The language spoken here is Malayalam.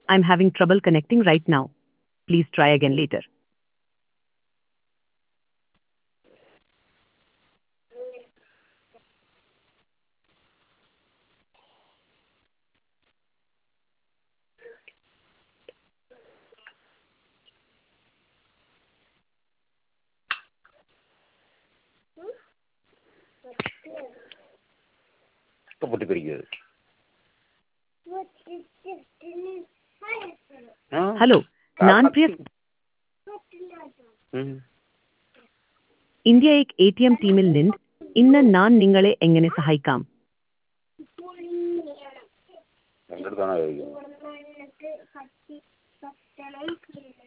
I'm having trouble connecting right now. Please try again later. പൊട്ടിപ്പിടിക്കുക. Hello. नान प्रिय ഇന്ത്യ एक ATM ടീമിൽ നിന്ന് ഇന്ന് ഞാൻ നിങ്ങളെ എങ്ങനെ സഹായിക്കാം? എൻ്റെ അടുത്താണോ ചോദിക്കുന്നത്?